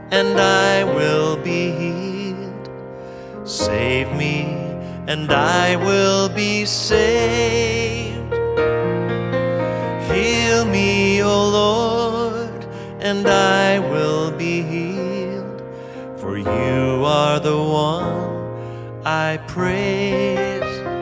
and I will be healed. Save me, and I will be saved. Heal me, O Lord, and I will be healed. For you are the one I praise.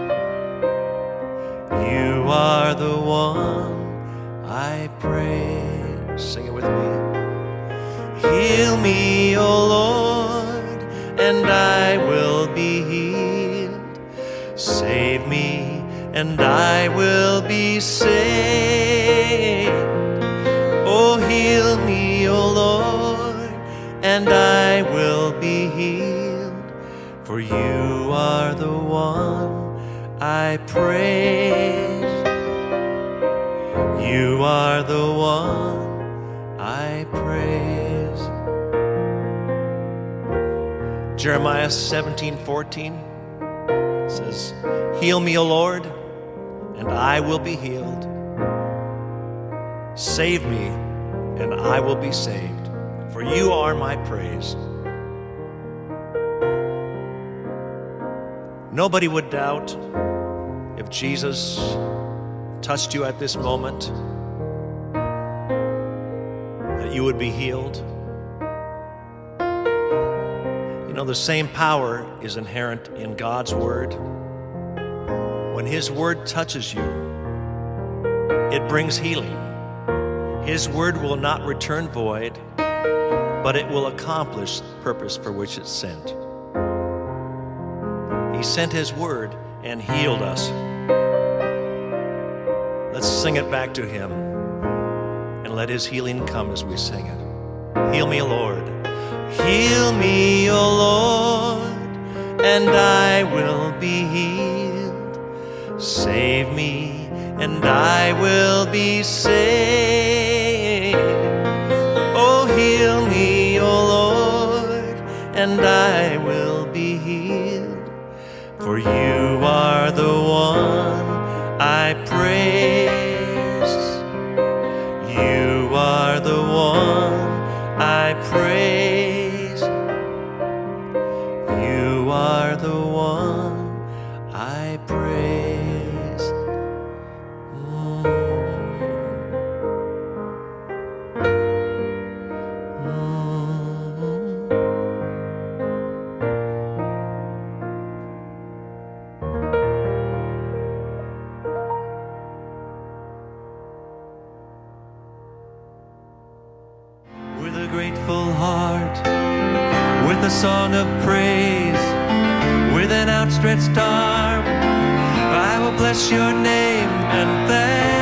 You are the one I praise. Sing it with me. Heal me, O Lord, and I will be healed. Save me, and I will be saved. Oh, heal me, O Lord, and I will be healed. For you are the one I praise. You are the one I praise. Jeremiah 17:14 says, Heal me, O Lord, and I will be healed. Save me, and I will be saved, for you are my praise. Nobody would doubt if Jesus touched you at this moment that you would be healed. You know, the same power is inherent in God's word. When His word touches you, it brings healing. His word will not return void, but it will accomplish the purpose for which it's sent. He sent His word and healed us. Let's sing it back to Him and let His healing come as we sing it. Heal me, Lord. Heal me, O Lord, and I will be healed. Save me, and I will be saved. Oh, heal me, O Lord, and I will be healed. For you are the one I praise. You are the one I praise. You are the one I praise. With a grateful heart, with a song of praise, with an outstretched arm, I will bless your name and thank